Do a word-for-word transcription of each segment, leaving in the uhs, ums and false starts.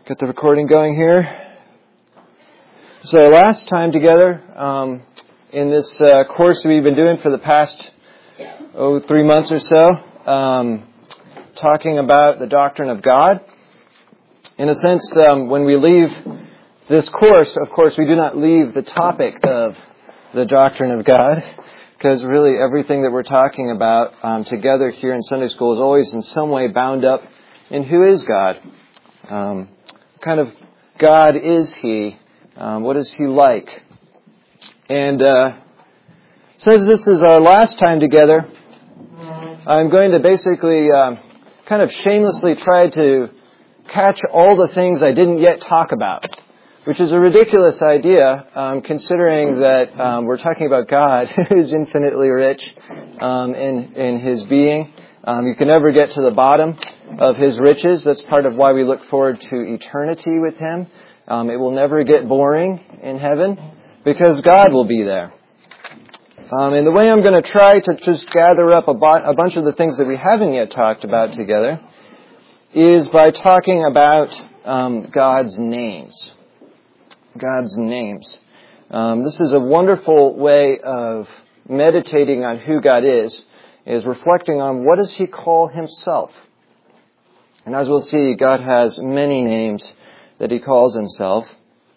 Get the recording going here. So last time together um, in this uh, course we've been doing for the past oh three months or so, um, talking about the doctrine of God. In a sense, um, when we leave this course, of course, we do not leave the topic of the doctrine of God, because really everything that we're talking about um, together here in Sunday school is always in some way bound up in who is God. Um, kind of God is He? Um, what is He like? And uh, since this is our last time together, I'm going to basically um, kind of shamelessly try to catch all the things I didn't yet talk about, which is a ridiculous idea, um, considering that um, we're talking about God, who is infinitely rich um, in, in His being. Um, you can never get to the bottom of His riches. That's part of why we look forward to eternity with Him. Um, it will never get boring in heaven because God will be there. Um, and the way I'm going to try to just gather up a, bo- a bunch of the things that we haven't yet talked about together is by talking about um, God's names. God's names. Um, this is a wonderful way of meditating on who God is, is reflecting on what does He call Himself. And as we'll see, God has many names that He calls Himself.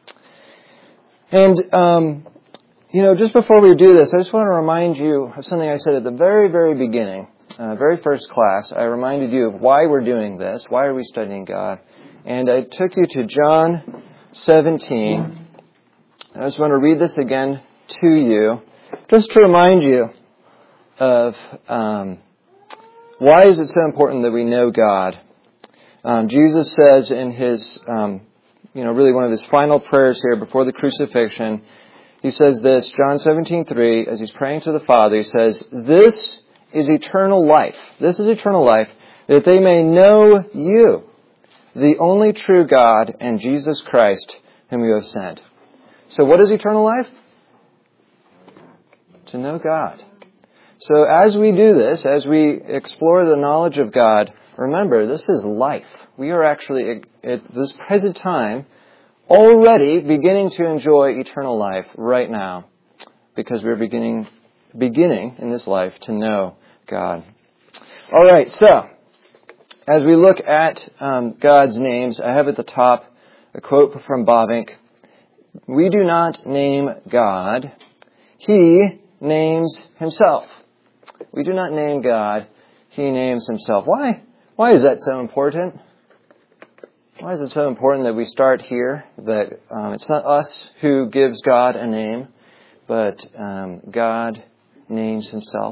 And, um, you know, just before we do this, I just want to remind you of something I said at the very, very beginning, uh, very first class. I reminded you of why we're doing this, why are we studying God. And I took you to John seventeen. I just want to read this again to you, just to remind you of um, why is it so important that we know God. Um, Jesus says in his, um, you know, really one of his final prayers here before the crucifixion, he says this, John seventeen three, as he's praying to the Father, he says, "This is eternal life. This is eternal life, that they may know you, the only true God, and Jesus Christ, whom you have sent." So what is eternal life? To know God. So as we do this, as we explore the knowledge of God, remember, this is life. We are actually, at this present time, already beginning to enjoy eternal life right now, because we're beginning, beginning in this life to know God. All right, so as we look at um, God's names, I have at the top a quote from Bavinck. "We do not name God. He names Himself." We do not name God. He names Himself. Why? Why is that so important? Why is it so important that we start here? That um, it's not us who gives God a name, but um, God names Himself.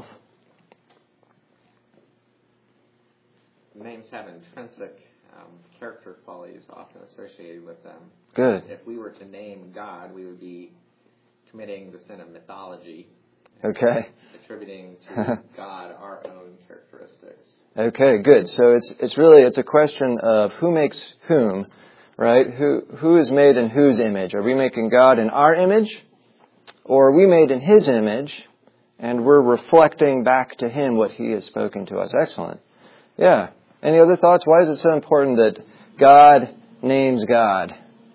Names have intrinsic um, character qualities often associated with them. Good. If we were to name God, we would be committing the sin of mythology. Okay. Attributing to God our own characteristics. Okay, good. So it's it's really it's a question of who makes whom, right? Who who is made in whose image? Are we making God in our image, or are we made in His image, and we're reflecting back to Him what He has spoken to us? Excellent. Yeah. Any other thoughts? Why is it so important that God names God?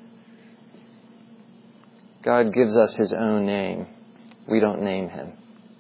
God gives us His own name. We don't name Him.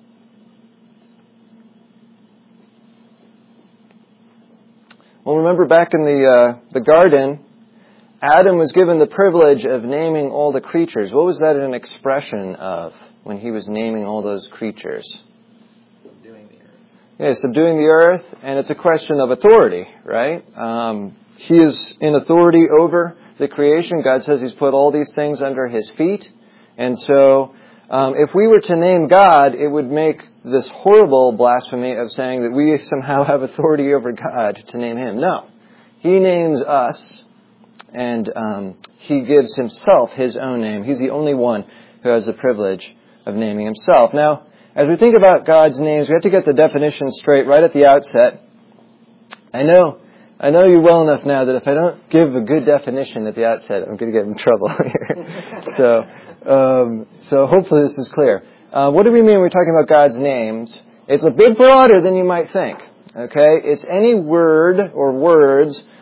Well, remember back in the uh, the garden, Adam was given the privilege of naming all the creatures. What was that an expression of when he was naming all those creatures? Subduing the earth. Yeah, subduing the earth, and it's a question of authority, right? Um, he is in authority over the creation. God says He's put all these things under His feet. And so um, if we were to name God, it would make this horrible blasphemy of saying that we somehow have authority over God to name Him. No. He names us, and um, He gives Himself His own name. He's the only one who has the privilege of naming Himself. Now, as we think about God's names, we have to get the definition straight right at the outset. I know I know you well enough now that if I don't give a good definition at the outset, I'm going to get in trouble here. so, um, so hopefully this is clear. Uh, what do we mean when we're talking about God's names? It's a bit broader than you might think. Okay, it's any word or words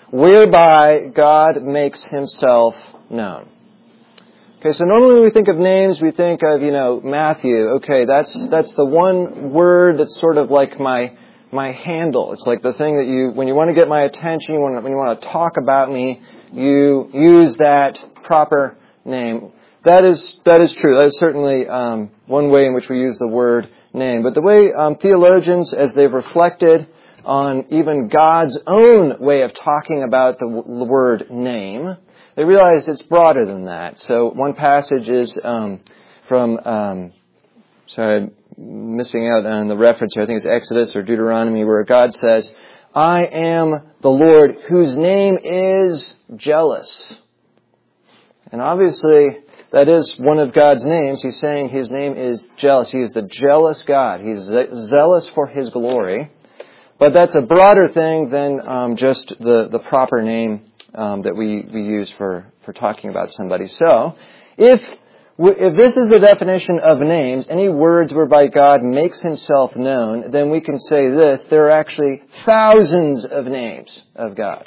whereby God makes himself known. Okay, so normally when we think of names, we think of, you know, Matthew. Okay, that's that's the one word that's sort of like my my handle. It's like the thing that you, when you want to get my attention, you want to, when you want to talk about me, you use that proper name. That is that is true. That is certainly um, one way in which we use the word name. But the way um, theologians, as they've reflected on even God's own way of talking about the w- word name, they realize it's broader than that. So one passage is um, from, um, sorry, I'm missing out on the reference here. I think it's Exodus or Deuteronomy, where God says, I am the Lord whose name is jealous. And obviously, that is one of God's names. He's saying his name is jealous. He is the jealous God. He's zealous for his glory. But that's a broader thing than um, just the, the proper name Um, that we, we use for, for talking about somebody. So, if if this is the definition of names, any words whereby God makes himself known, then we can say this: there are actually thousands of names of God.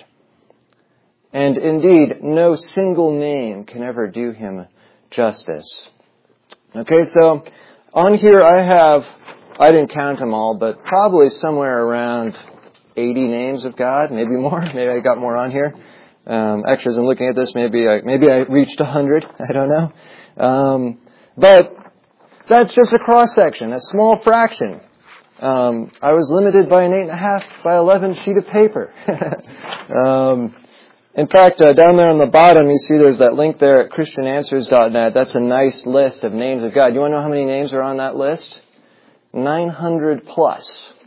And indeed, no single name can ever do him justice. Okay, so on here I have, I didn't count them all, but probably somewhere around eighty names of God, maybe more. Maybe I got more on here. Um, actually, as I'm looking at this, maybe I, maybe I reached a hundred. I don't know. Um, but that's just a cross-section, a small fraction. Um, I was limited by an eight and a half by eleven sheet of paper. um, in fact, uh, down there on the bottom, you see there's that link there at Christian Answers dot net. That's a nice list of names of God. You want to know how many names are on that list? nine hundred plus.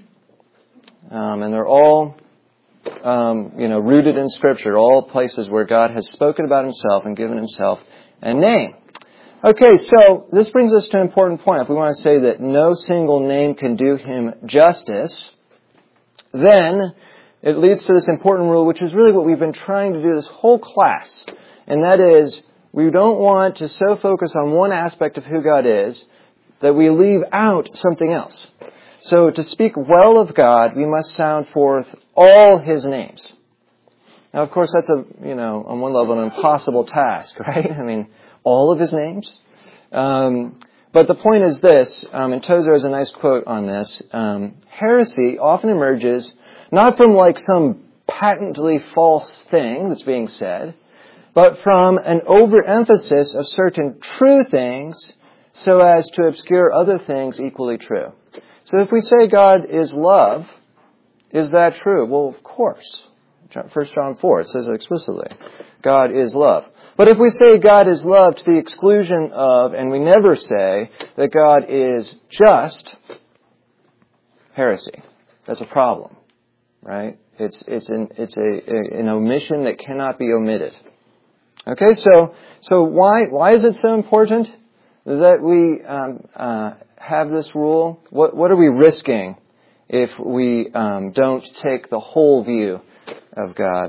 Um, and they're all Um, you know, rooted in Scripture, all places where God has spoken about himself and given himself a name. Okay, so this brings us to an important point. If we want to say that no single name can do him justice, then it leads to this important rule, which is really what we've been trying to do this whole class. And that is, we don't want to so focus on one aspect of who God is that we leave out something else. So to speak well of God, we must sound forth all his names. Now, of course, that's a, you know, on one level, an impossible task, right? I mean, all of his names. Um, but the point is this, um, and Tozer has a nice quote on this. Um, heresy often emerges not from like some patently false thing that's being said, but from an overemphasis of certain true things so as to obscure other things equally true. So if we say God is love, is that true? Well, of course. First John four, it says it explicitly. God is love. But if we say God is love to the exclusion of, and we never say that God is just, heresy. That's a problem, right? It's it's an it's a, a an omission that cannot be omitted. Okay, so so why why is it so important that we um, uh, have this rule? What what are we risking if we um, don't take the whole view of God?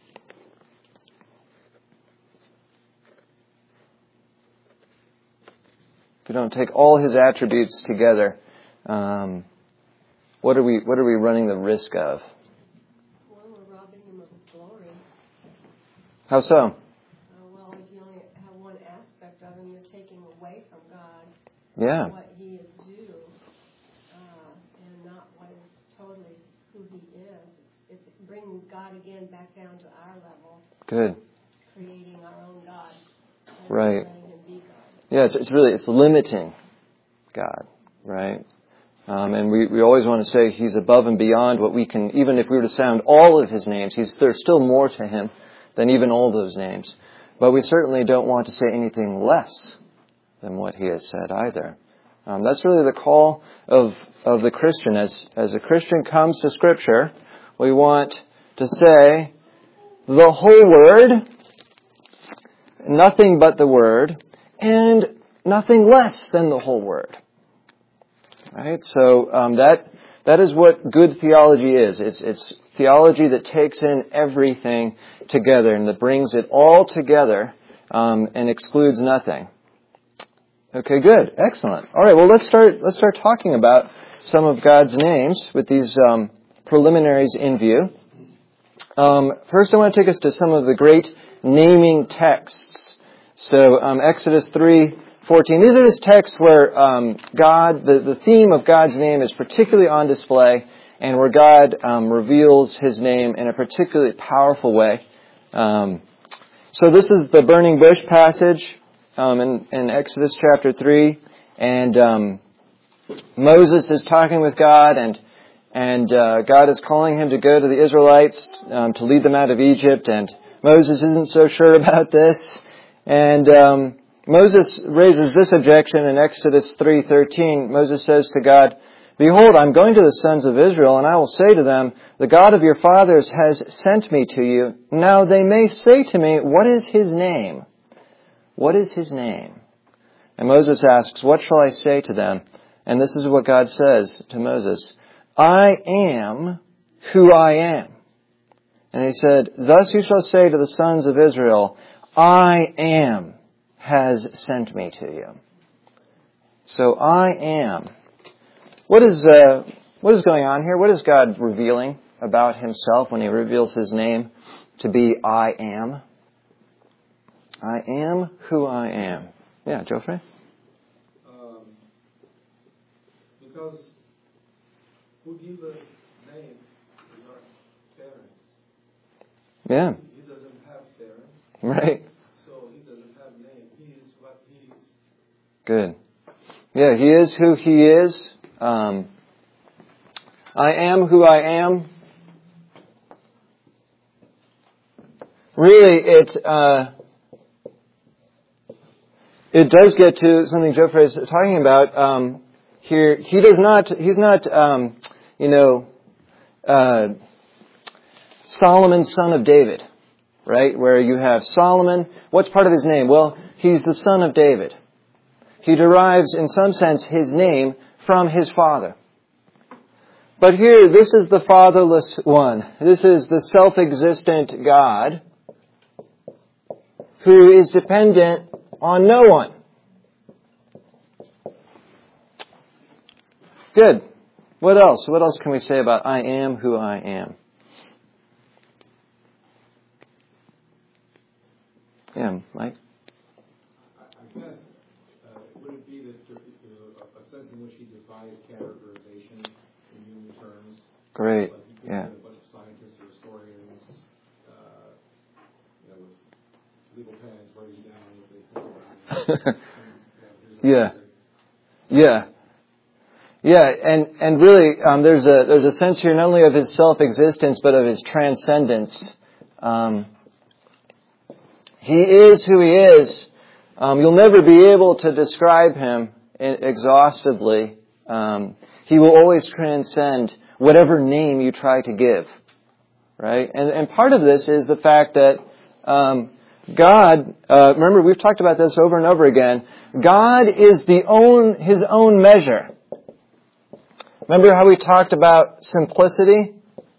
If we don't take all his attributes together, um, what are we what are we running the risk of? Well, we're robbing him of his glory. How so? Uh, well, if you only have one aspect of him, you're taking away from God. Yeah. What he is due, uh, and not what is totally who he is. It's, it's bringing God again back down to our level. Good. Creating our own God. And Right. letting him be God. Yeah, it's, it's really, it's limiting God, right? Um, and we, we always want to say he's above and beyond what we can, even if we were to sound all of his names, he's, there's still more to him than even all those names. But we certainly don't want to say anything less than what he has said either. Um, that's really the call of of the Christian. As as a Christian comes to Scripture, we want to say the whole Word, nothing but the Word, and nothing less than the whole Word. Right? So um, that that is what good theology is. It's it's theology that takes in everything together and that brings it all together um, and excludes nothing. Okay, good. Excellent. All right, well, let's start let's start talking about some of God's names with these um, preliminaries in view. Um, first, I want to take us to some of the great naming texts. So, um, Exodus three fourteen. These are just texts where um, God, the, the theme of God's name is particularly on display, and where God um, reveals His name in a particularly powerful way. Um, so, this is the burning bush passage um, in, in Exodus chapter three, and um, Moses is talking with God, and and uh, God is calling him to go to the Israelites um, to lead them out of Egypt, and Moses isn't so sure about this, and um, Moses raises this objection in Exodus three thirteen. Moses says to God, "Behold, I'm going to the sons of Israel, and I will say to them, the God of your fathers has sent me to you. Now they may say to me, what is His name? What is His name?" And Moses asks, "What shall I say to them?" And this is what God says to Moses, "I am who I am." And He said, "Thus you shall say to the sons of Israel, I am has sent me to you." So I am. What is uh, what is going on here? What is God revealing about Himself when He reveals His name to be I am? I am who I am. Yeah, Geoffrey? Um, because who gives us name is our parents. Yeah. He doesn't have parents. Right. So He doesn't have name. He is what He is. Good. Yeah, He is who He is. Um, I am who I am. Really, it uh, it does get to something Geoffrey is talking about um, here. He does not. He's not. Um, you know, uh, Solomon, son of David, right? Where you have Solomon. What's part of his name? Well, he's the son of David. He derives, in some sense, his name from his father. But here, this is the fatherless one. This is the self-existent God who is dependent on no one. Good. What else? What else can we say about I am who I am? Yeah, Mike? I guess, uh, would it be that uh, a sense in which He defies categorization in human terms? Great. Like you could Yeah. get a bunch of scientists or historians, uh, you know, with legal pens writing down what they think about it. Yeah. Yeah. Yeah, and, and really, um, there's a there's a sense here not only of His self-existence, but of His transcendence. Um, he is who He is. Um, you'll never be able to describe Him exhaustively. Um, he will always transcend whatever name you try to give, right? And and part of this is the fact that um, God, uh, remember we've talked about this over and over again. God is the own His own measure. Remember how we talked about simplicity?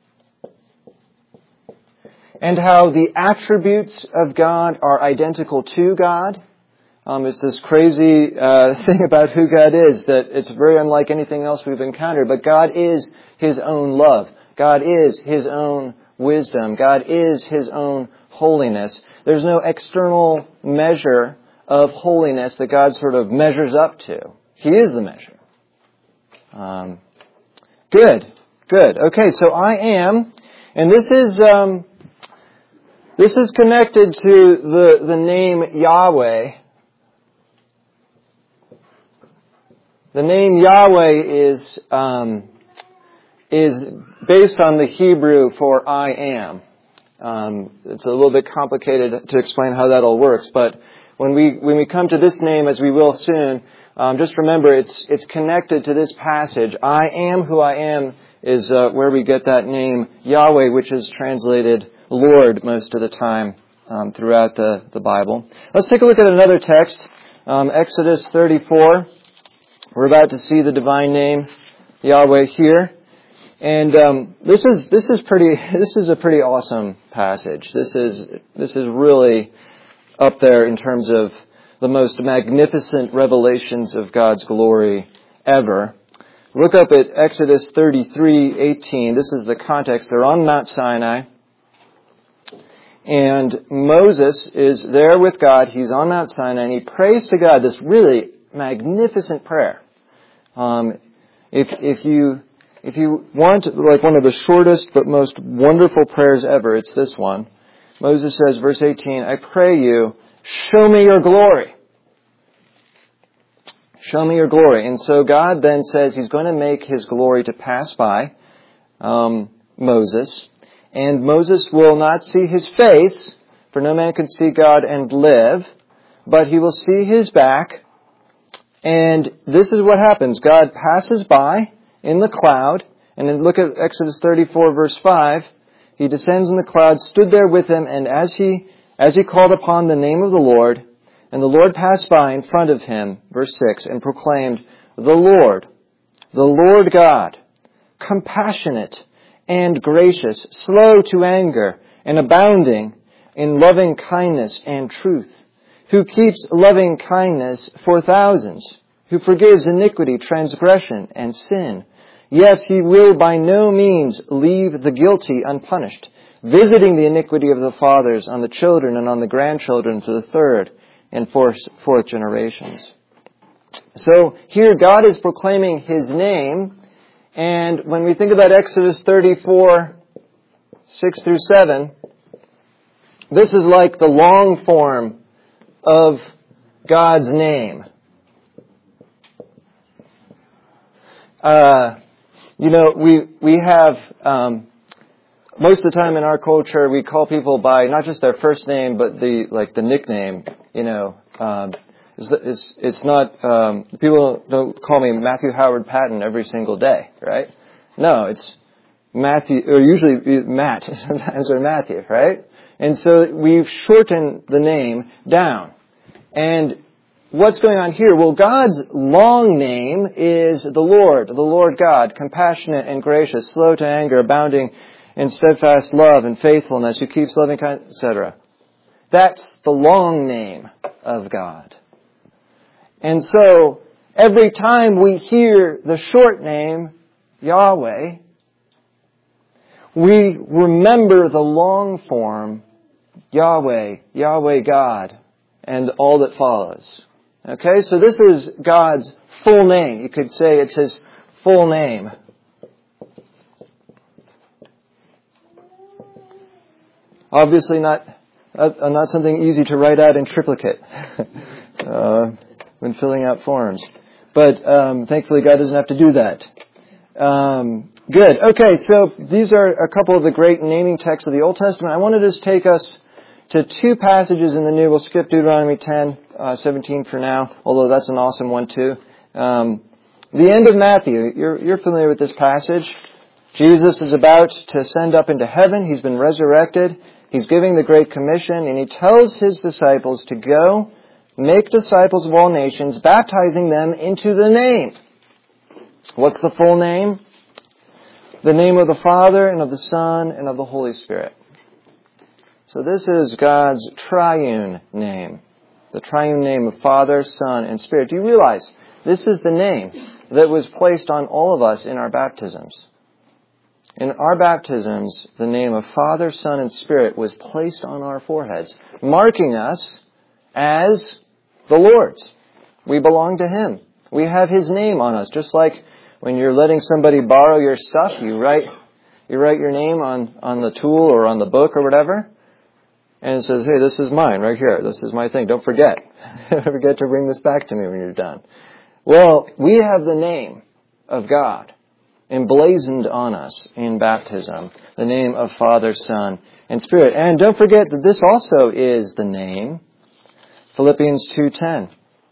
And how the attributes of God are identical to God? Um, it's this crazy uh, thing about who God is, that it's very unlike anything else we've encountered. But God is His own love. God is His own wisdom. God is His own holiness. There's no external measure of holiness that God sort of measures up to. He is the measure. Um, good, good. Okay, so I am, and this is um, this is connected to the the name Yahweh. The name Yahweh is um, is based on the Hebrew for I am. Um, it's a little bit complicated to explain how that all works, but when we when we come to this name, as we will soon, um, just remember it's it's connected to this passage. I am who I am is uh, where we get that name Yahweh, which is translated Lord most of the time um, throughout the, the Bible. Let's take a look at another text, um, Exodus thirty-four. We're about to see the divine name Yahweh here, and um, this is this is pretty. This is a pretty awesome passage. This is this is really up there in terms of the most magnificent revelations of God's glory ever. Look up at Exodus thirty-three eighteen. This is the context. They're on Mount Sinai. And Moses is there with God. He's on Mount Sinai, and he prays to God this really magnificent prayer. Um, if if you if you want like one of the shortest but most wonderful prayers ever, it's this one. Moses says, verse eighteen, "I pray you, show me your glory. Show me your glory." And so God then says He's going to make His glory to pass by um, Moses. And Moses will not see His face, for no man can see God and live, but he will see His back. And this is what happens. God passes by in the cloud, and then look at Exodus thirty-four, verse five. He descends in the cloud, stood there with him, and as he as he called upon the name of the Lord, and the Lord passed by in front of him, verse six, and proclaimed, "The Lord, the Lord God, compassionate and gracious, slow to anger, and abounding in loving kindness and truth, who keeps loving kindness for thousands, who forgives iniquity, transgression, and sin. Yes, He will by no means leave the guilty unpunished, visiting the iniquity of the fathers on the children and on the grandchildren to the third and fourth, fourth generations." So here God is proclaiming His name. And when we think about Exodus thirty-four, six through seven, this is like the long form of God's name. Uh, you know, we we have, um, most of the time in our culture, we call people by not just their first name, but the like the nickname, you know. Um, It's, it's, it's not, um, people don't call me Matthew Howard Patton every single day, right? No, it's Matthew, or usually Matt, sometimes or Matthew, right? And so we've shortened the name down. And what's going on here? Well, God's long name is the Lord, the Lord God, compassionate and gracious, slow to anger, abounding in steadfast love and faithfulness, who keeps loving kindness, et cetera. That's the long name of God. And so, every time we hear the short name, Yahweh, we remember the long form, Yahweh, Yahweh God, and all that follows. Okay, so this is God's full name. You could say it's His full name. Obviously not, uh, not something easy to write out in triplicate. uh, when filling out forms. But um, thankfully God doesn't have to do that. Um, good. Okay, so these are a couple of the great naming texts of the Old Testament. I want to just take us to two passages in the New. We'll skip Deuteronomy ten, uh, seventeen for now, although that's an awesome one too. Um, the end of Matthew. You're, you're familiar with this passage. Jesus is about to ascend up into heaven. He's been resurrected. He's giving the Great Commission, and He tells His disciples to go make disciples of all nations, baptizing them into the name. What's the full name? The name of the Father, and of the Son, and of the Holy Spirit. So this is God's triune name. The triune name of Father, Son, and Spirit. Do you realize this is the name that was placed on all of us in our baptisms? In our baptisms, the name of Father, Son, and Spirit was placed on our foreheads, marking us as the Lord's. We belong to Him. We have His name on us. Just like when you're letting somebody borrow your stuff, you write you write your name on, on the tool or on the book or whatever. And it says, "Hey, this is mine right here. This is my thing. Don't forget. Don't forget to bring this back to me when you're done." Well, we have the name of God emblazoned on us in baptism. The name of Father, Son, and Spirit. And don't forget that this also is the name, Philippians two ten.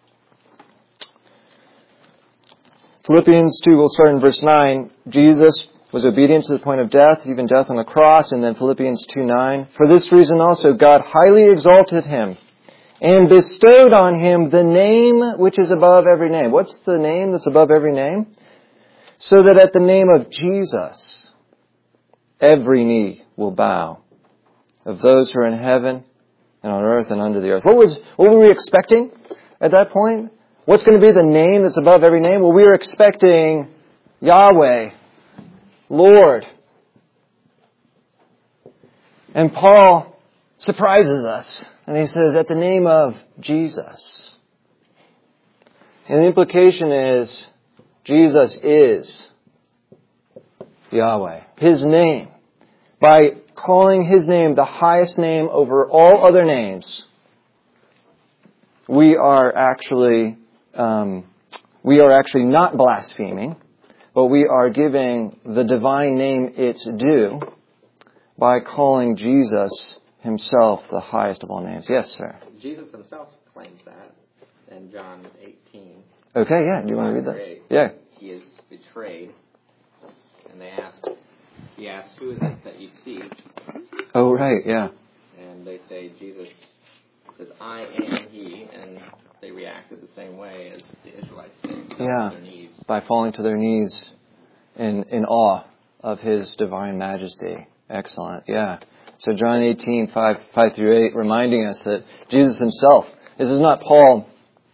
Philippians two, we'll start in verse nine. Jesus was obedient to the point of death, even death on the cross. And then Philippians two nine. For this reason also God highly exalted Him and bestowed on Him the name which is above every name. What's the name that's above every name? So that at the name of Jesus, every knee will bow, of those who are in heaven and on earth and under the earth. What was, what were we expecting at that point? What's going to be the name that's above every name? Well, we were expecting Yahweh, Lord. And Paul surprises us. And he says, at the name of Jesus. And the implication is, Jesus is Yahweh. His name. By calling His name the highest name over all other names, we are actually, um, we are actually not blaspheming, but we are giving the divine name its due by calling Jesus Himself the highest of all names. Yes, sir. Jesus Himself claims that in John eighteen. Okay, yeah. Do you want to read that? Yeah. He is betrayed, and they ask, He asks, "Who is it that you seek?" Oh, right, yeah. And they say, Jesus says, "I am He," and they reacted the same way as the Israelites did. Yeah, their knees. By falling to their knees in in awe of His divine majesty. Excellent, yeah. So John eighteen, five, five through eight, reminding us that Jesus Himself, this is not Paul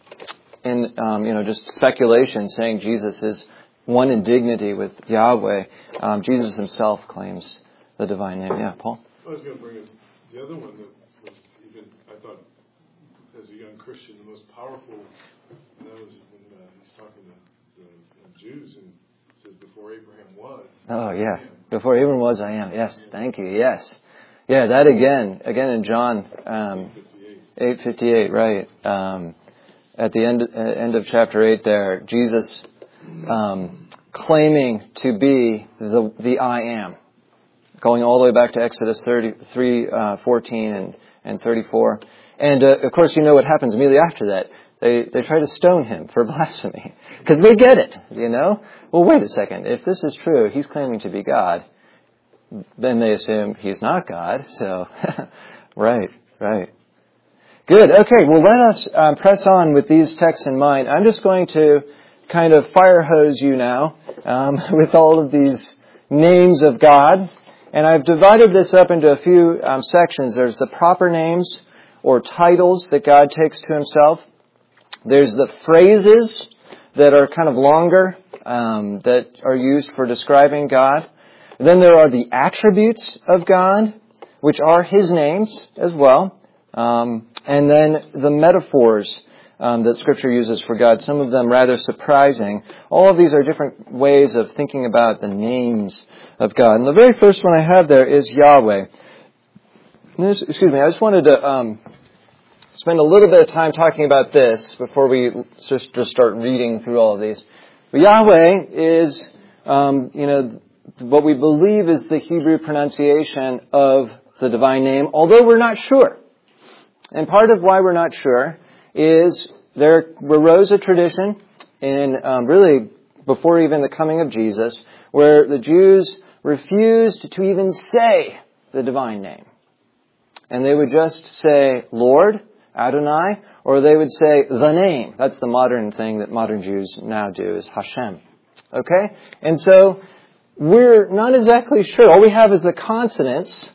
in, um, you know, just speculation saying Jesus is one in dignity with Yahweh. Um, Jesus Himself claims the divine name. Yeah, Paul? I was going to bring up the other one that was even, I thought, as a young Christian, the most powerful, and that was when uh, he's talking to the, the Jews and says, before Abraham was. Oh, yeah. Before Abraham was, I am. Yes, thank you. Yes. Yeah, that again, again in John um, eight fifty-eight, right. Um, at the end, uh, end of chapter eight there, Jesus um, claiming to be the the I am. Going all the way back to Exodus thirty-three, uh, fourteen and, and thirty-four. And, uh, of course, you know what happens immediately after that. They they try to stone Him for blasphemy. Because they get it, you know? Well, wait a second. If this is true, He's claiming to be God. Then they assume He's not God. So, right, right. Good. Okay, well, let us um, press on with these texts in mind. I'm just going to kind of fire hose you now um, with all of these names of God. And I've divided this up into a few um, sections. There's the proper names or titles that God takes to Himself. There's the phrases that are kind of longer, um, that are used for describing God. Then there are the attributes of God, which are His names as well. Um, and then the metaphors um, that Scripture uses for God, some of them rather surprising. All of these are different ways of thinking about the names of God. And the very first one I have there is Yahweh. This, excuse me, I just wanted to um, spend a little bit of time talking about this before we just, just start reading through all of these. But Yahweh is, um, you know, what we believe is the Hebrew pronunciation of the divine name, although we're not sure. And part of why we're not sure is there arose a tradition in um, really before even the coming of Jesus, where the Jews refused to even say the divine name. And they would just say Lord, Adonai, or they would say the name. That's the modern thing that modern Jews now do, is Hashem. Okay? And so we're not exactly sure. All we have is the consonants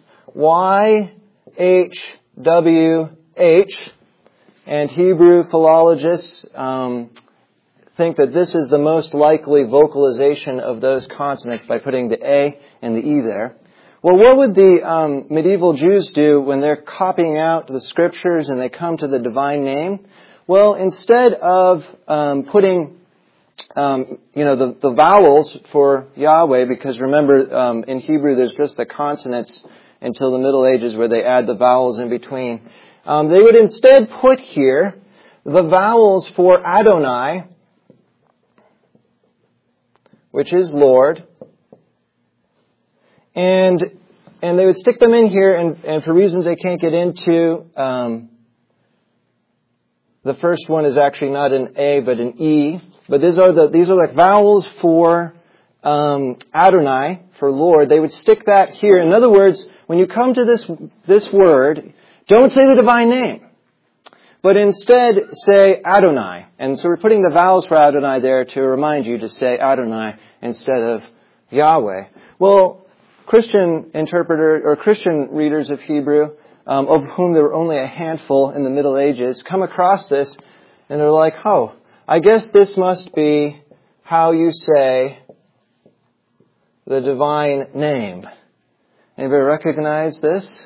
Y, H, W, H, and Hebrew philologists um, think that this is the most likely vocalization of those consonants by putting the A and the E there. Well, what would the um, medieval Jews do when they're copying out the Scriptures and they come to the divine name? Well, instead of um, putting Um, you know, the, the vowels for Yahweh, because remember, um, in Hebrew there's just the consonants until the Middle Ages where they add the vowels in between. Um, they would instead put here the vowels for Adonai, which is Lord, and and they would stick them in here, and, and for reasons they can't get into, um, the first one is actually not an A but an E. But these are the these are like vowels for um, Adonai, for Lord. They would stick that here. In other words, when you come to this this word, don't say the divine name, but instead say Adonai. And so we're putting the vowels for Adonai there to remind you to say Adonai instead of Yahweh. Well, Christian interpreter or Christian readers of Hebrew, um, of whom there were only a handful in the Middle Ages, come across this and they're like, oh, I guess this must be how you say the divine name. Anybody recognize this?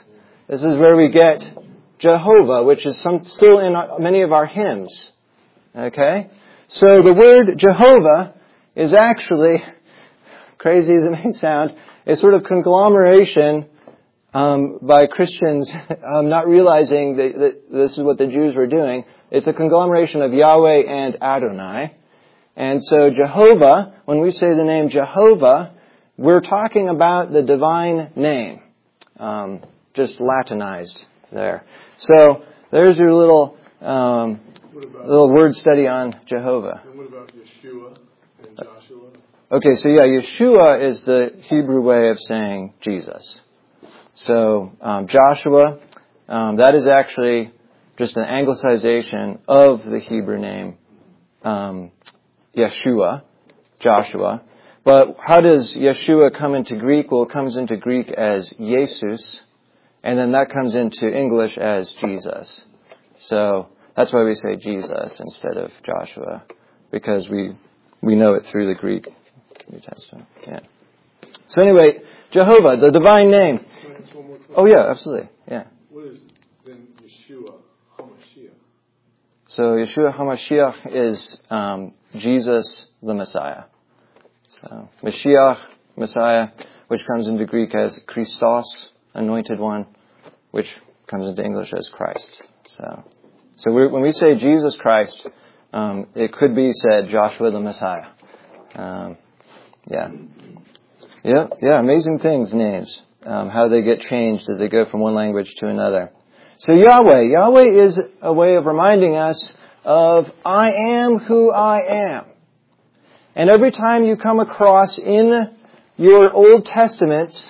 This is where we get Jehovah, which is some, still in our, many of our hymns. Okay? So the word Jehovah is actually, crazy as it may sound, a sort of conglomeration um, by Christians um, not realizing that, that this is what the Jews were doing. It's a conglomeration of Yahweh and Adonai. And so Jehovah, when we say the name Jehovah, we're talking about the divine name, um, just Latinized there. So there's your little um, about, little word study on Jehovah. And what about Yeshua and Joshua? Okay, so yeah, Yeshua is the Hebrew way of saying Jesus. So um, Joshua, um, that is actually just an anglicization of the Hebrew name um, Yeshua, Joshua. But how does Yeshua come into Greek? Well, it comes into Greek as Jesus, and then that comes into English as Jesus. So that's why we say Jesus instead of Joshua, because we we know it through the Greek New Testament. Yeah. So anyway, Jehovah, the divine name. Oh yeah, absolutely. Yeah. What is then Yeshua HaMashiach? So Yeshua HaMashiach is um, Jesus the Messiah. So Mashiach, Messiah, which comes into Greek as Christos, anointed one, which comes into English as Christ. So, so we're, when we say Jesus Christ, um, it could be said Joshua the Messiah. Um, yeah, yeah, yeah. Amazing things, names, um, how they get changed as they go from one language to another. So Yahweh, Yahweh is a way of reminding us of I am who I am. And every time you come across in your Old Testaments,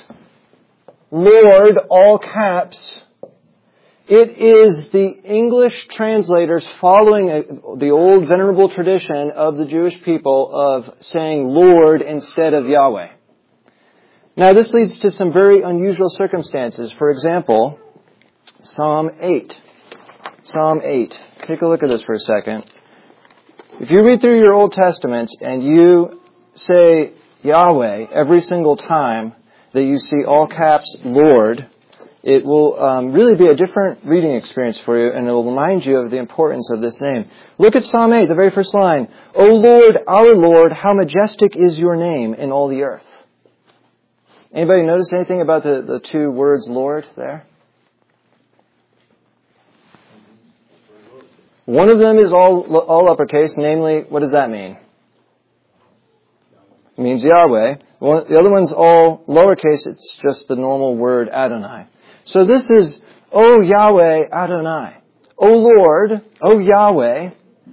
Lord, all caps, it is the English translators following the old venerable tradition of the Jewish people of saying Lord instead of Yahweh. Now this leads to some very unusual circumstances. For example, Psalm eight. Psalm eight. Take a look at this for a second. If you read through your Old Testaments and you say Yahweh every single time that you see all caps Lord, it will um, really be a different reading experience for you, and it will remind you of the importance of this name. Look at Psalm eight, the very first line. O Lord, our Lord, how majestic is your name in all the earth. Anybody notice anything about the, the two words Lord there? One of them is all all uppercase, namely, what does that mean? It means Yahweh. One, the other one's all lowercase, it's just the normal word Adonai. So this is, O Yahweh Adonai. O Lord, O Yahweh,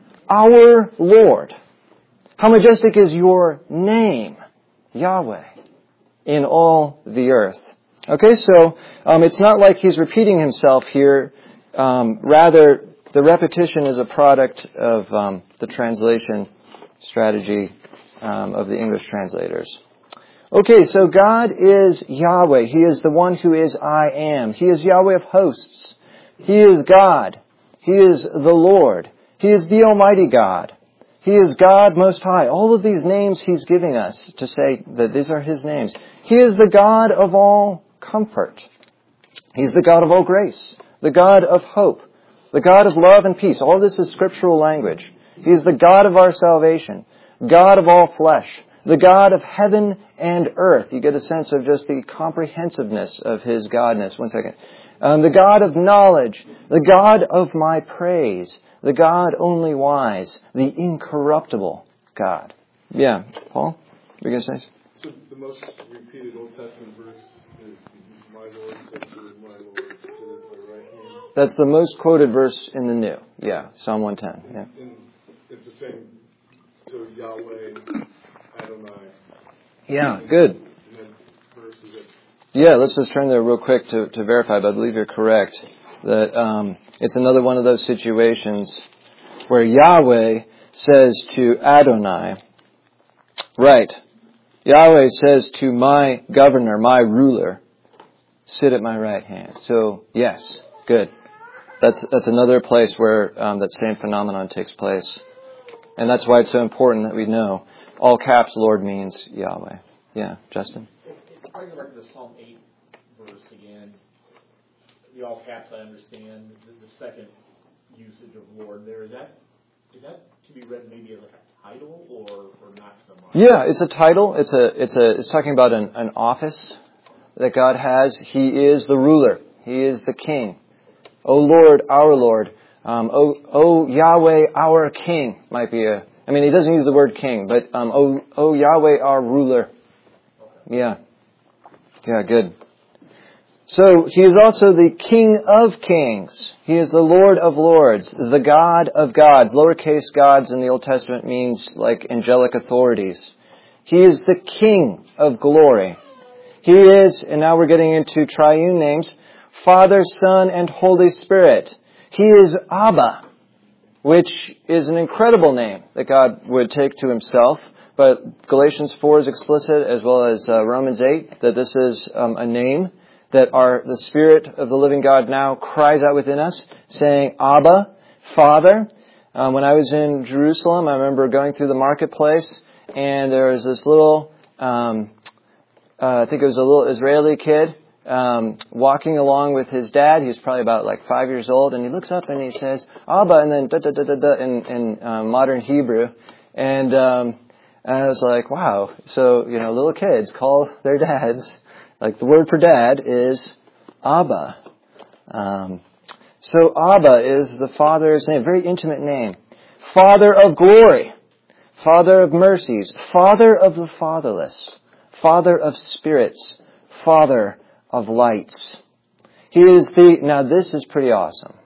our Lord. How majestic is your name, Yahweh, in all the earth. Okay, so um, it's not like he's repeating himself here. Um, rather, the repetition is a product of um, the translation strategy um, of the English translators. Okay, so God is Yahweh. He is the one who is I am. He is Yahweh of hosts. He is God. He is the Lord. He is the Almighty God. He is God Most High. All of these names He's giving us to say that these are His names. He is the God of all comfort. He's the God of all grace. The God of hope. The God of love and peace. All this is scriptural language. He is the God of our salvation. God of all flesh. The God of heaven and earth. You get a sense of just the comprehensiveness of His Godness. One second. Um, the God of knowledge. The God of my praise. The God only wise. The incorruptible God. Yeah. Paul? What are you going to say? So the most repeated Old Testament verse is, my Lord said to my Lord, sit at my right hand. That's the most quoted verse in the New. Yeah, Psalm one ten. Yeah. And it's the same, so Yahweh, Adonai. Yeah, good. And that verse is it. Yeah, let's just turn there real quick to, to verify, but I believe you're correct. That um, it's another one of those situations where Yahweh says to Adonai, right, Yahweh says to my governor, my ruler, sit at my right hand. So, yes, good. That's that's another place where um, that same phenomenon takes place. And that's why it's so important that we know all caps Lord means Yahweh. Yeah, Justin? If, if I go back to the Psalm eight verse again, the all caps, I understand the, the second usage of Lord there. Is that is that to be read maybe as like a title or, or not so much? Yeah, it's a title. It's a it's a it's talking about an, an office that God has. He is the ruler. He is the king. O Lord, our Lord. Um, o, o Yahweh, our King might be a. I mean, he doesn't use the word king, but um, O O Yahweh, our ruler. Yeah, yeah, good. So he is also the King of Kings. He is the Lord of Lords, the God of gods. Lowercase gods in the Old Testament means like angelic authorities. He is the King of glory. He is, and now we're getting into triune names, Father, Son, and Holy Spirit. He is Abba, which is an incredible name that God would take to himself. But Galatians four is explicit, as well as uh, Romans eight, that this is um, a name that our the Spirit of the living God now cries out within us, saying, Abba, Father. Um, when I was in Jerusalem, I remember going through the marketplace, and there was this little, um, uh, I think it was a little Israeli kid, um, walking along with his dad. He was probably about like five years old, and he looks up and he says, Abba, and then da da da da da in, in uh, modern Hebrew. And, um, and I was like, wow. So, you know, little kids call their dads. Like the word for dad is Abba. Um, so Abba is the Father's name, very intimate name. Father of glory, Father of mercies, Father of the fatherless, Father of spirits, Father of lights. He is the, now this is pretty awesome.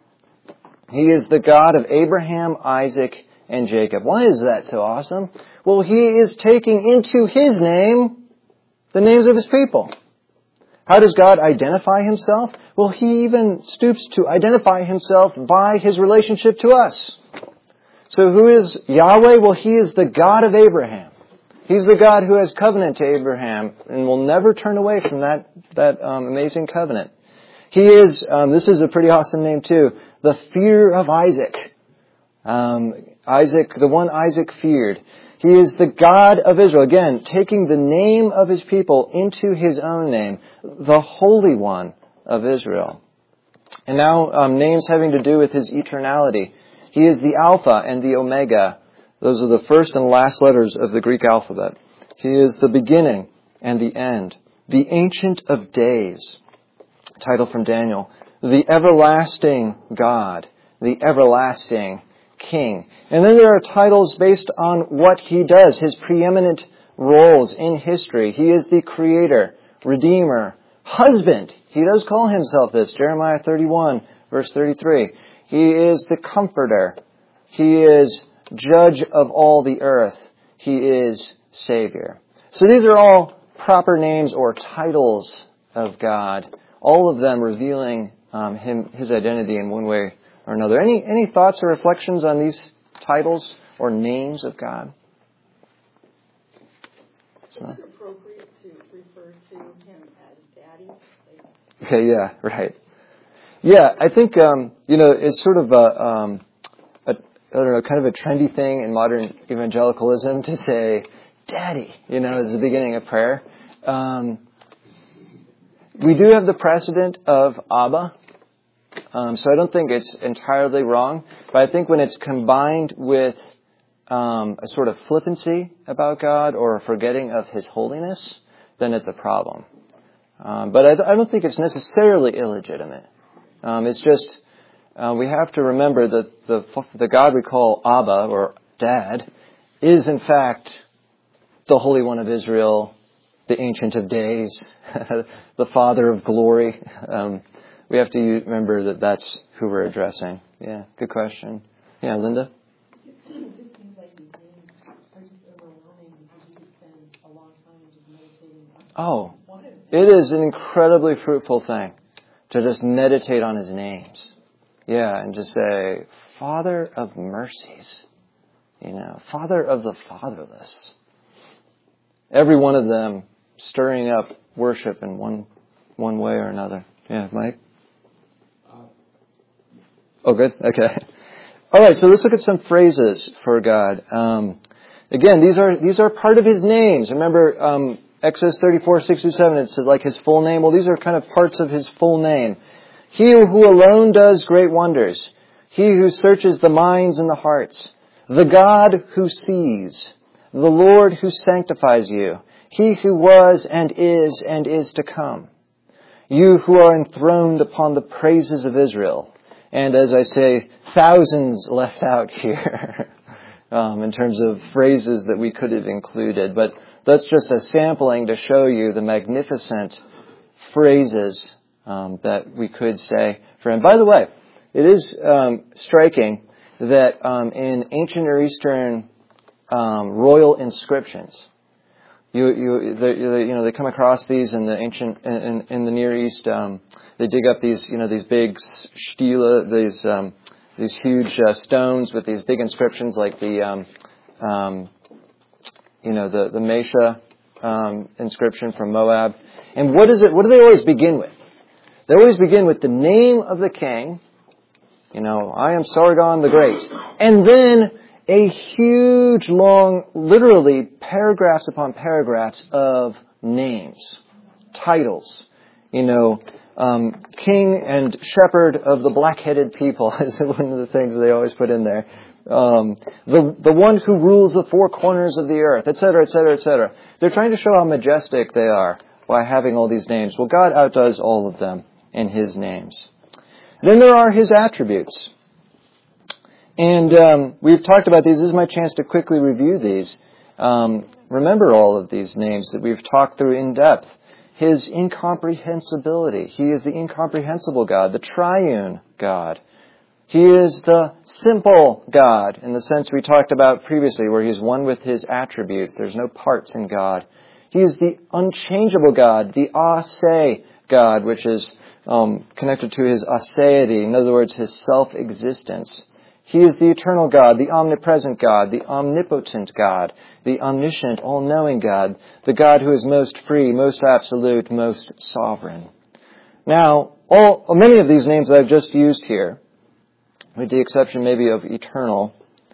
He is the God of Abraham, Isaac, and Jacob. Why is that so awesome? Well, he is taking into his name the names of his people. How does God identify himself? Well, he even stoops to identify himself by his relationship to us. So who is Yahweh? Well, he is the God of Abraham. He's the God who has covenant to Abraham and will never turn away from that, that um, amazing covenant. He is, um, this is a pretty awesome name too, the fear of Isaac. Um, Isaac, the one Isaac feared. He is the God of Israel. Again, taking the name of his people into his own name, the Holy One of Israel. And now um, names having to do with his eternality. He is the Alpha and the Omega. Those are the first and last letters of the Greek alphabet. He is the beginning and the end. The Ancient of Days. Title from Daniel. The Everlasting God. The Everlasting King. And then there are titles based on what he does, his preeminent roles in history. He is the Creator, Redeemer, Husband. He does call himself this, Jeremiah thirty-one, verse thirty-three. He is the Comforter. He is Judge of all the earth. He is Savior. So these are all proper names or titles of God, all of them revealing um, him, his identity in one way or another. Any any thoughts or reflections on these titles or names of God? So. Is it appropriate to refer to him as Daddy? Okay, yeah, right. Yeah, I think um, you know it's sort of a, um, a I don't know, kind of a trendy thing in modern evangelicalism to say Daddy, you know, as the beginning of prayer. Um, we do have the precedent of Abba. Um, so I don't think it's entirely wrong, but I think when it's combined with um, a sort of flippancy about God or a forgetting of His holiness, then it's a problem. Um, but I, I don't think it's necessarily illegitimate. Um, it's just uh, we have to remember that the the God we call Abba or Dad is in fact the Holy One of Israel, the Ancient of Days, the Father of glory. Um, We have to remember that that's who we're addressing. Yeah, good question. Yeah, Linda? It just seems like these names are just overwhelming because you could spend a long time just meditating on Oh, it is an incredibly fruitful thing to just meditate on His names. Yeah, and just say, Father of mercies. You know, Father of the fatherless. Every one of them stirring up worship in one one way or another. Yeah, Mike? Oh, good. Okay. All right. So let's look at some phrases for God. Um, again, these are these are part of His names. Remember, um, Exodus thirty-four, six through seven. It says like His full name. Well, these are kind of parts of His full name. He who alone does great wonders. He who searches the minds and the hearts. The God who sees. The Lord who sanctifies you. He who was and is and is to come. You who are enthroned upon the praises of Israel. And as I say, thousands left out here um, in terms of phrases that we could have included. But that's just a sampling to show you the magnificent phrases um, that we could say for him. By the way, it is um, striking that um, in ancient Near Eastern um, royal inscriptions, You, you, they, you know, they come across these in the ancient, in, in the Near East. Um, they dig up these, you know, these big stela, these, um, these huge uh, stones with these big inscriptions, like the, um, um, you know, the the Mesha um, inscription from Moab. And what is it? What do they always begin with? They always begin with the name of the king. You know, I am Sargon the Great, and then a huge, long, literally paragraphs upon paragraphs of names, titles. You know, um, king and shepherd of the black-headed people is one of the things they always put in there. Um, the the one who rules the four corners of the earth, et cetera, et cetera, et cetera. They're trying to show how majestic they are by having all these names. Well, God outdoes all of them in His names. Then there are His attributes. And um, we've talked about these. This is my chance to quickly review these. Um, remember all of these names that we've talked through in depth. His incomprehensibility. He is the incomprehensible God, the triune God. He is the simple God in the sense we talked about previously, where He's one with His attributes. There's no parts in God. He is the unchangeable God, the ase God, which is um, connected to His aseity. In other words, His self-existence. He is the eternal God, the omnipresent God, the omnipotent God, the omniscient, all-knowing God, the God who is most free, most absolute, most sovereign. Now, all many of these names that I've just used here, with the exception maybe of eternal,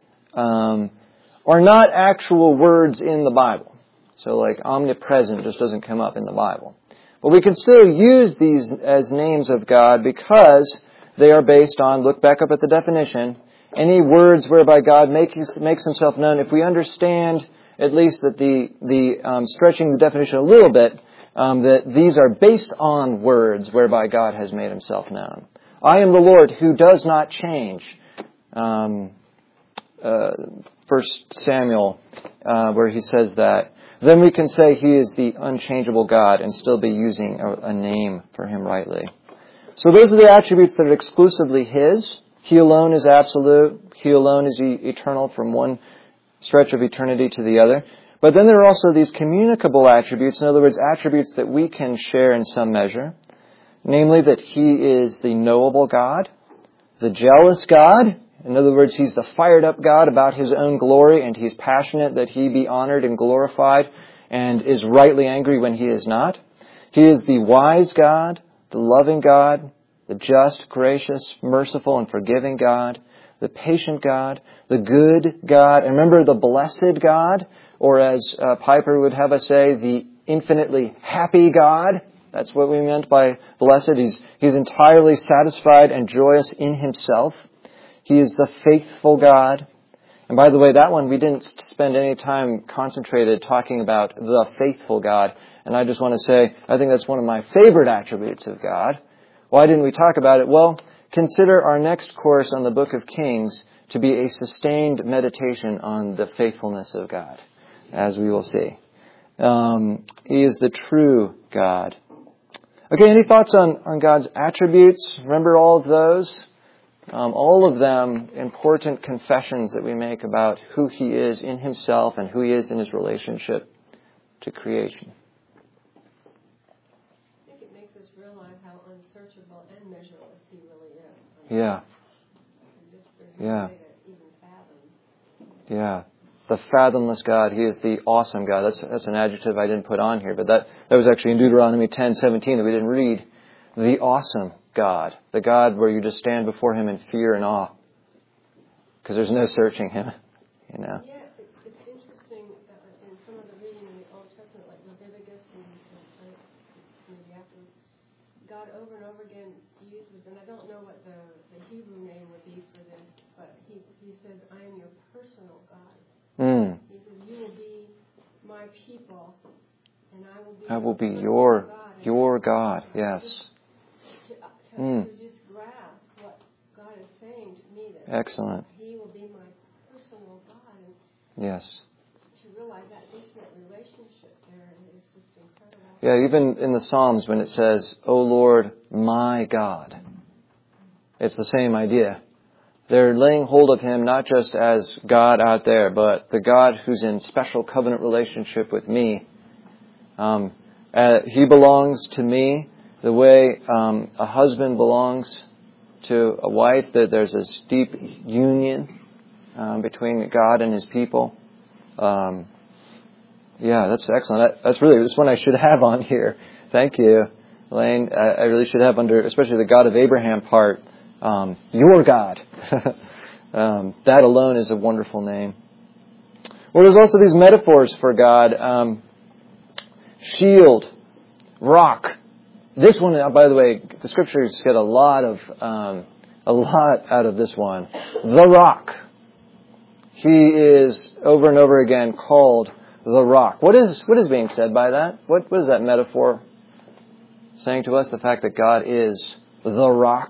um, are not actual words in the Bible. So like omnipresent just doesn't come up in the Bible. But we can still use these as names of God because they are based on, look back up at the definition, any words whereby God makes makes Himself known. If we understand at least that the the um, stretching the definition a little bit, um, that these are based on words whereby God has made Himself known. I am the Lord who does not change. Um, uh, First Samuel, uh, where He says that. Then we can say He is the unchangeable God and still be using a, a name for Him rightly. So those are the attributes that are exclusively His. He alone is absolute. He alone is e- eternal from one stretch of eternity to the other. But then there are also these communicable attributes, in other words, attributes that we can share in some measure. Namely, that He is the knowable God, the jealous God. In other words, He's the fired up God about His own glory, and He's passionate that He be honored and glorified, and is rightly angry when He is not. He is the wise God, the loving God, the just, gracious, merciful, and forgiving God, the patient God, the good God, and remember the blessed God, or as uh, Piper would have us say, the infinitely happy God. That's what we meant by blessed. He's, he's entirely satisfied and joyous in Himself. He is the faithful God. And by the way, that one we didn't spend any time concentrated talking about the faithful God. And I just want to say, I think that's one of my favorite attributes of God. Why didn't we talk about it? Well, consider our next course on the Book of Kings to be a sustained meditation on the faithfulness of God, as we will see. Um, he is the true God. Okay, any thoughts on, on God's attributes? Remember all of those? Um, all of them important confessions that we make about who He is in Himself and who He is in His relationship to creation. And measureless He really is. Yeah. Just, there's no Yeah. way to even fathom. Yeah. The fathomless God. He is the awesome God. That's that's an adjective I didn't put on here, but that, that was actually in Deuteronomy ten seventeen that we didn't read. The awesome God. The God where you just stand before Him in fear and awe. Because there's no searching Him. You know. Yeah, it's, it's interesting uh, in some of the reading in the Old Testament, like Leviticus and, and maybe afterwards, God over and over again uses and I don't know what the, the Hebrew name would be for this, but he, he says, I am your personal God. Mm. He says, you will be my people, and I will be I will be your your God. your God. Yes. To, to, Mm. to just grasp what God is saying to me, that Excellent. He will be my personal God, and Yes. to realize that intimate relationship there is just incredible. Yeah, even in the Psalms when it says, O Lord, my God, it's the same idea. They're laying hold of Him not just as God out there, but the God who's in special covenant relationship with me. Um, uh, he belongs to me the way um, a husband belongs to a wife, that there's this deep union um, between God and His people. Um, yeah, that's excellent. That, that's really this one I should have on here. Thank you, Elaine. I, I really should have under, especially the God of Abraham part, um, your God. um, that alone is a wonderful name. Well, there's also these metaphors for God. Um, shield, rock. This one, by the way, the scriptures get a lot of um, a lot out of this one. The rock. He is over and over again called the rock. What is what is being said by that? What, what is that metaphor saying to us? The fact that God is the rock.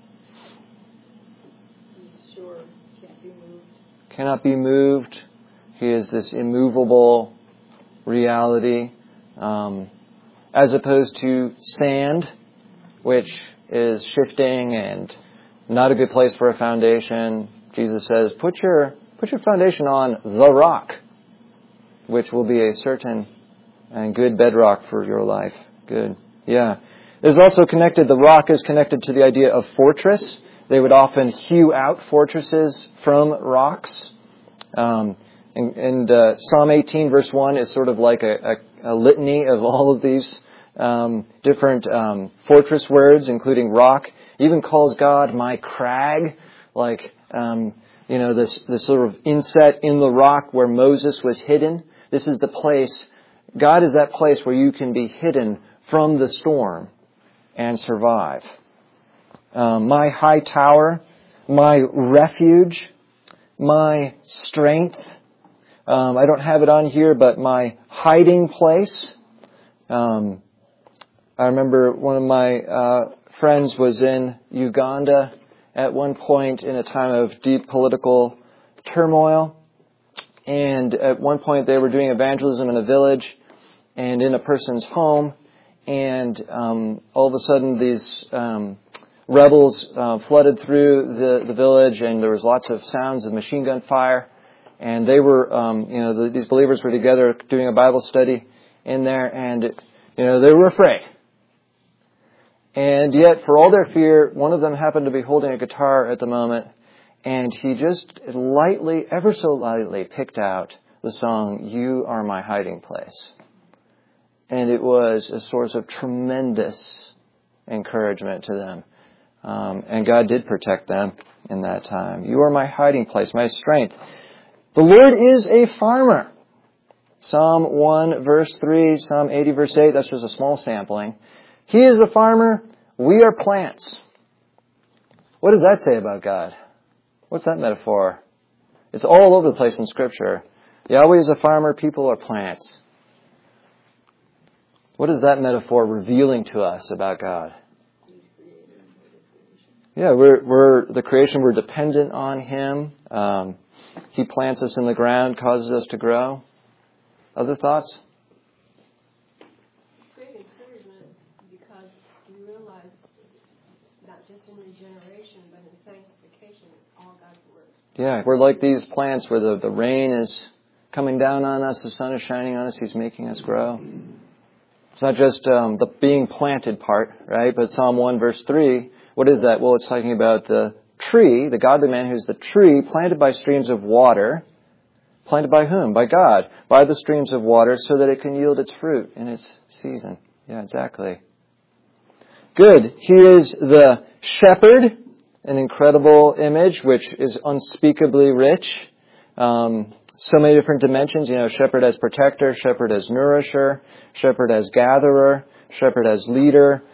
He's sure can't be moved. Cannot be moved. He is this immovable reality. Um, as opposed to sand, which is shifting and not a good place for a foundation. Jesus says, put your put your foundation on the rock, which will be a certain and good bedrock for your life. Good. Yeah. There's also connected, the rock is connected to the idea of fortress. They would often hew out fortresses from rocks. Um, and and uh, Psalm eighteen verse one is sort of like a, a, a litany of all of these um, different um, fortress words, including rock. Even calls God my crag, like, um, you know, this, this sort of inset in the rock where Moses was hidden. This is the place, God is that place where you can be hidden from the storm and survive. Um, my high tower, my refuge, my strength. Um, I don't have it on here, but my hiding place. Um, I remember one of my uh, friends was in Uganda at one point in a time of deep political turmoil. And at one point they were doing evangelism in a village and in a person's home. And um, all of a sudden these um, rebels uh, flooded through the, the village, and there was lots of sounds of machine gun fire. And they were, um, you know, the, these believers were together doing a Bible study in there, and, it, you know, they were afraid. And yet, for all their fear, one of them happened to be holding a guitar at the moment, and he just lightly, ever so lightly, picked out the song, You Are My Hiding Place. And it was a source of tremendous encouragement to them. Um, and God did protect them in that time. You are my hiding place, my strength. The Lord is a farmer. Psalm one, verse three, Psalm eighty, verse eight, that's just a small sampling. He is a farmer, we are plants. What does that say about God? What's that metaphor? It's all over the place in Scripture. Yahweh is a farmer, people are plants. What is that metaphor revealing to us about God? Yeah, we're, we're the creation, we're dependent on Him. Um, he plants us in the ground, causes us to grow. Other thoughts? Great encouragement, because you realize not just in regeneration, but in sanctification, it's all God's work. Yeah, we're like these plants where the, the rain is coming down on us, the sun is shining on us, He's making us grow. It's not just um, the being planted part, right? But Psalm one, verse three, what is that? Well, it's talking about the tree, the godly man who's the tree planted by streams of water. Planted by whom? By God. By the streams of water so that it can yield its fruit in its season. Yeah, exactly. Good. He is the shepherd, an incredible image which is unspeakably rich. Um, so many different dimensions. You know, shepherd as protector, shepherd as nourisher, shepherd as gatherer, shepherd as leader,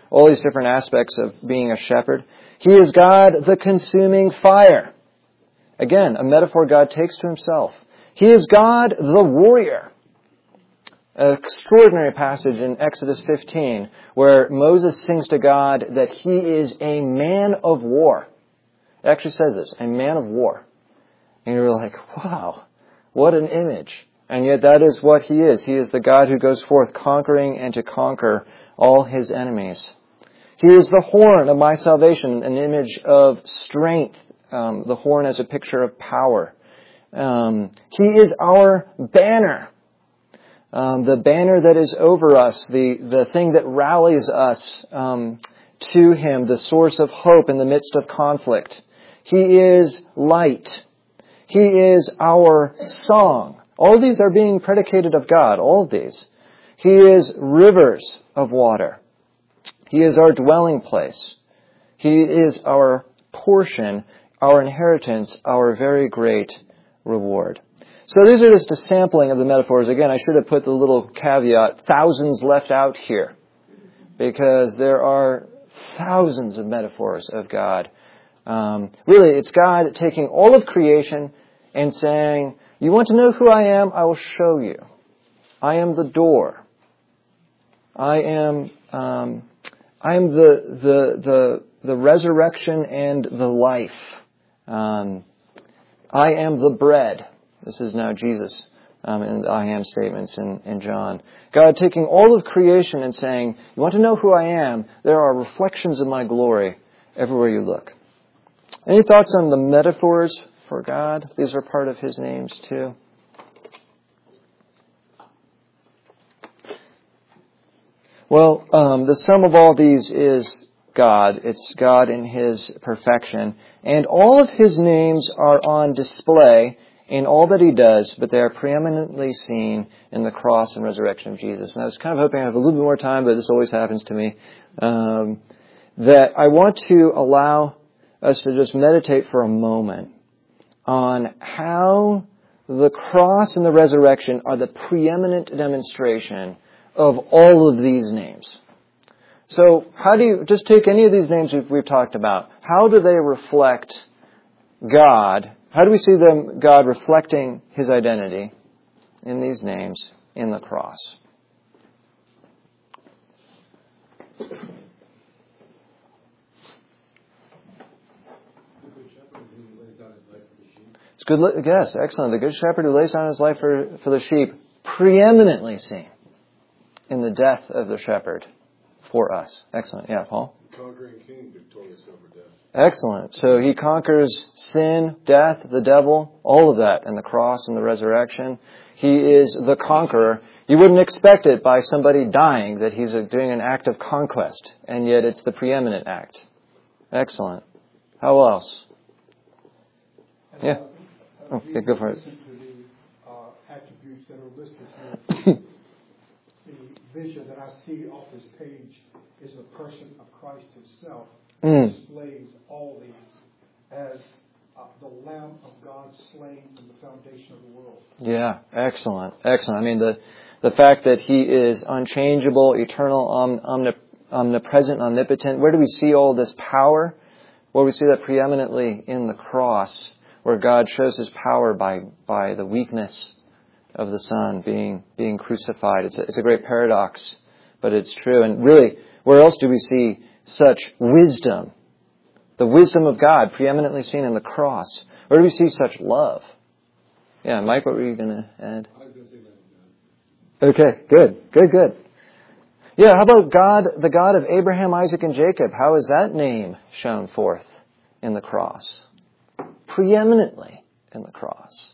all these different aspects of being a shepherd. He is God, the consuming fire. Again, a metaphor God takes to himself. He is God, the warrior. An extraordinary passage in Exodus fifteen where Moses sings to God that he is a man of war. It actually says this, a man of war. And you're like, wow, what an image. And yet that is what he is. He is the God who goes forth conquering and to conquer all his enemies. He is the horn of my salvation, an image of strength. Um, the horn as a picture of power. Um, he is our banner. Um, the banner that is over us, the, the thing that rallies us um, to him, the source of hope in the midst of conflict. He is light. He is our song. All of these are being predicated of God, all of these. He is rivers of water. He is our dwelling place. He is our portion, our inheritance, our very great reward. So these are just a sampling of the metaphors. Again, I should have put the little caveat, thousands left out here, because there are thousands of metaphors of God. Um, really, it's God taking all of creation and saying, you want to know who I am? I will show you. I am the door. I am, um, I am the, the, the, the resurrection and the life. Um, I am the bread. This is now Jesus um, in the I am statements in, in John. God taking all of creation and saying, you want to know who I am? There are reflections of my glory everywhere you look. Any thoughts on the metaphors for God? These are part of his names too. Well, um, the sum of all these is God. It's God in his perfection. And all of his names are on display in all that he does, but they are preeminently seen in the cross and resurrection of Jesus. And I was kind of hoping I have a little bit more time, but this always happens to me. Um, that I want to allow us to just meditate for a moment on how the cross and the resurrection are the preeminent demonstration of all of these names. So how do you, just take any of these names we've, we've talked about, how do they reflect God? How do we see them, God reflecting his identity in these names in the cross? It's good, yes, excellent. The good shepherd who lays down his life for, for the sheep, preeminently seen in the death of the shepherd for us. Excellent. Yeah, Paul? Conquering king, victorious over death. Excellent. So he conquers sin, death, the devil, all of that in the cross and the resurrection. He is the conqueror. You wouldn't expect it by somebody dying that he's doing an act of conquest, and yet it's the preeminent act. Excellent. How else? Yeah. Okay, go for it. To the uh, attributes that are listed here. The vision that I see off this page is the person of Christ himself. Mm. Displays all these as uh, the Lamb of God slain from the foundation of the world. Yeah, excellent, excellent. I mean, the the fact that he is unchangeable, eternal, omni, omni, omnipresent, omnipotent. Where do we see all this power? Well, we see that preeminently in the cross, where God shows his power by by the weakness of the Son being being crucified. It's a, it's a great paradox, but it's true. And really, where else do we see such wisdom? The wisdom of God preeminently seen in the cross. Where do we see such love? Yeah, Mike, what were you going to add? I was going to say that. Okay, good, good, good. Yeah, how about God, the God of Abraham, Isaac, and Jacob? How is that name shown forth in the cross? Preeminently in the cross.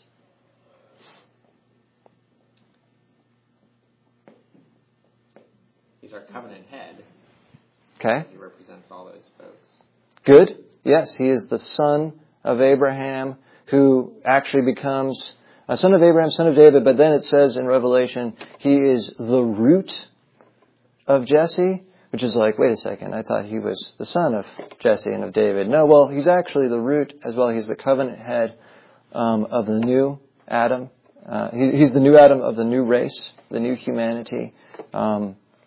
He's our covenant head. Okay. He represents all those folks. Good. Yes, he is the son of Abraham who actually becomes a son of Abraham, son of David, but then it says in Revelation, he is the root of Jesse, which is like, wait a second, I thought he was the son of Jesse and of David. No, well, he's actually the root as well. He's the covenant head um, of the new Adam. Uh, he, he's the new Adam of the new race, the new humanity. Um,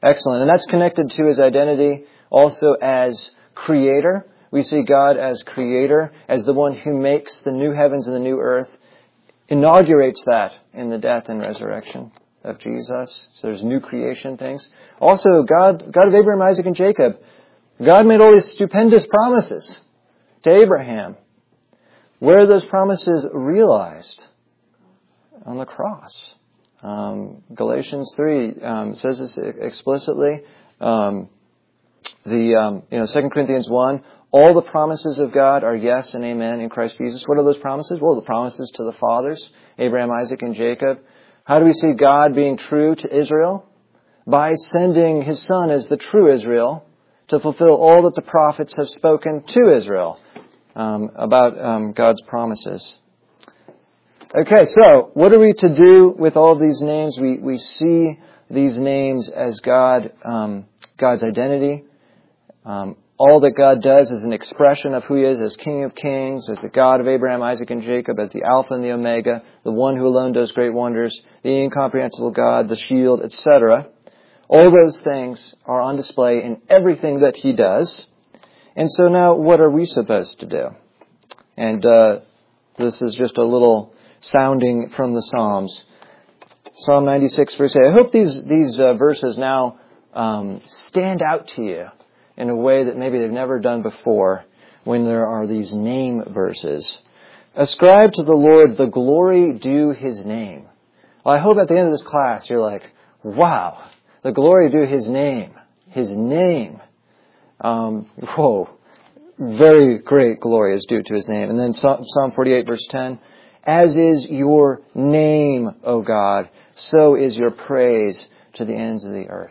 Excellent. And that's connected to His identity also as Creator. We see God as Creator, as the one who makes the new heavens and the new earth, inaugurates that in the death and resurrection of Jesus. So there's new creation things. Also, God, God of Abraham, Isaac, and Jacob. God made all these stupendous promises to Abraham. Where are those promises realized? On the cross. Um, Galatians three um, says this explicitly. Um, the um, you know Second Corinthians one. All the promises of God are yes and amen in Christ Jesus. What are those promises? Well, the promises to the fathers, Abraham, Isaac, and Jacob. How do we see God being true to Israel? By sending His Son as the true Israel to fulfill all that the prophets have spoken to Israel um, about um, God's promises. Okay, so what are we to do with all of these names? We we see these names as God, um, God's identity. Um, all that God does is an expression of who He is as King of Kings, as the God of Abraham, Isaac, and Jacob, as the Alpha and the Omega, the one who alone does great wonders, the incomprehensible God, the shield, et cetera. All those things are on display in everything that He does. And so now, what are we supposed to do? And uh, this is just a little sounding from the Psalms. Psalm ninety-six, verse eight. I hope these these uh, verses now um, stand out to you in a way that maybe they've never done before when there are these name verses. Ascribe to the Lord the glory due His name. Well, I hope at the end of this class you're like, wow, the glory due His name. His name. Um, whoa, very great glory is due to His name. And then Psalm forty-eight, verse ten. As is your name, O God, so is your praise to the ends of the earth.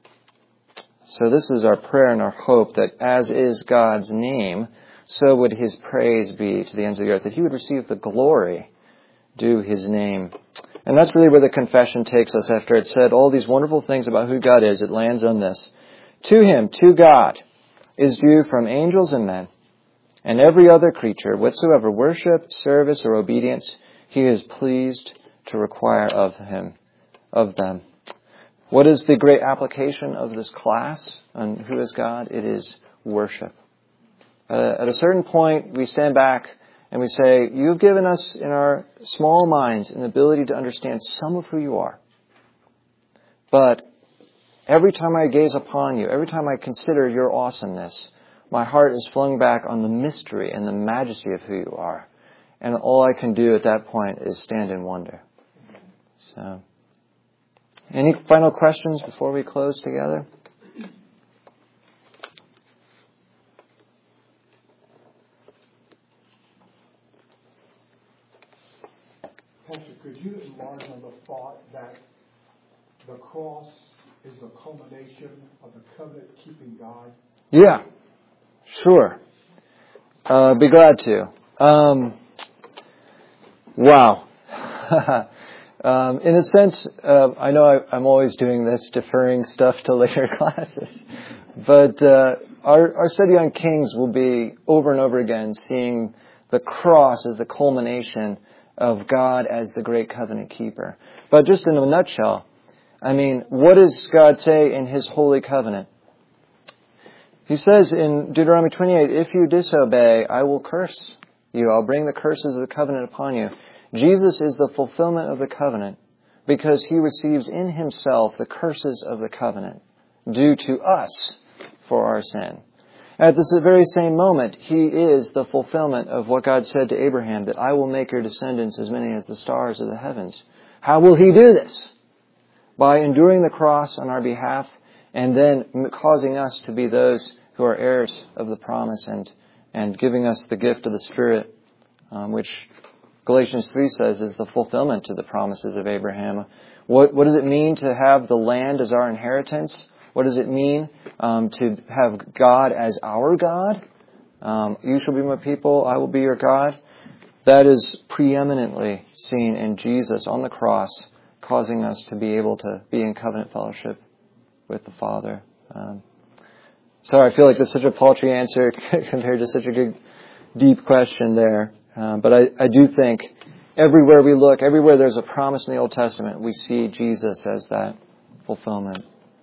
So this is our prayer and our hope that as is God's name, so would His praise be to the ends of the earth, that He would receive the glory due His name. And that's really where the confession takes us after it said all these wonderful things about who God is. It lands on this. To Him, to God, is due from angels and men, and every other creature, whatsoever worship, service, or obedience He is pleased to require of Him, of them. What is the great application of this class on who is God? It is worship. Uh, at a certain point, we stand back and we say, you've given us in our small minds an ability to understand some of who You are. But every time I gaze upon You, every time I consider Your awesomeness, my heart is flung back on the mystery and the majesty of who You are. And all I can do at that point is stand in wonder. So, any final questions before we close together? Pastor, could you enlarge on the thought that the cross is the culmination of the covenant-keeping God? Yeah, sure. Uh, be glad to. Um, wow. um, in a sense, uh, I know I, I'm always doing this, deferring stuff to later classes. But uh, our, our study on Kings will be over and over again seeing the cross as the culmination of God as the great covenant keeper. But just in a nutshell, I mean, what does God say in His holy covenant? He says in Deuteronomy twenty-eight, if you disobey, I will curse you. I'll bring the curses of the covenant upon you. Jesus is the fulfillment of the covenant because He receives in Himself the curses of the covenant due to us for our sin. At this very same moment, He is the fulfillment of what God said to Abraham, that I will make your descendants as many as the stars of the heavens. How will He do this? By enduring the cross on our behalf and then causing us to be those who are heirs of the promise and, and giving us the gift of the Spirit, um, which Galatians three says is the fulfillment to the promises of Abraham. What, what does it mean to have the land as our inheritance? What does it mean um, to have God as our God? Um, you shall be my people, I will be your God. That is preeminently seen in Jesus on the cross, causing us to be able to be in covenant fellowship with the Father. Um, sorry, I feel like that's such a paltry answer compared to such a good, deep question there. Um, but I, I do think everywhere we look, everywhere there's a promise in the Old Testament, we see Jesus as that fulfillment.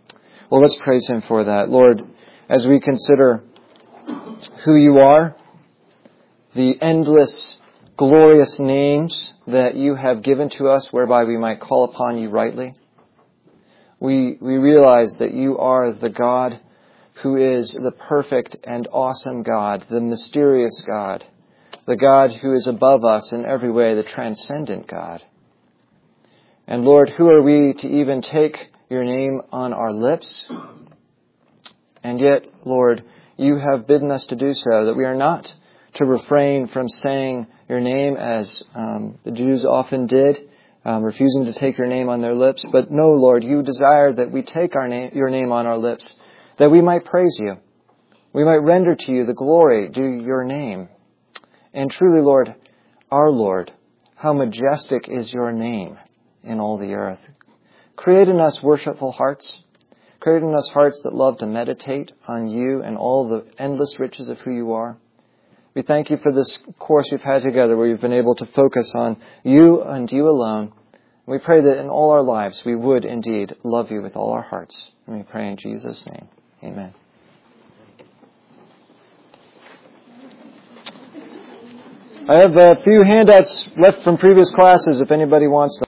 Well, let's praise Him for that. Lord, as we consider who You are, the endless, glorious names that You have given to us whereby we might call upon You rightly, we, we realize that You are the God who is the perfect and awesome God, the mysterious God, the God who is above us in every way, the transcendent God. And Lord, who are we to even take Your name on our lips? And yet, Lord, You have bidden us to do so, that we are not to refrain from saying Your name as um, the Jews often did, um, refusing to take Your name on their lips. But no, Lord, You desire that we take our name, Your name on our lips, that we might praise You. We might render to You the glory due Your name. And truly, Lord, our Lord, how majestic is Your name in all the earth. Create in us worshipful hearts. Create in us hearts that love to meditate on You and all the endless riches of who You are. We thank You for this course we've had together where You've been able to focus on You and You alone. We pray that in all our lives we would indeed love You with all our hearts. And we pray in Jesus' name. Amen. I have a few handouts left from previous classes if anybody wants them.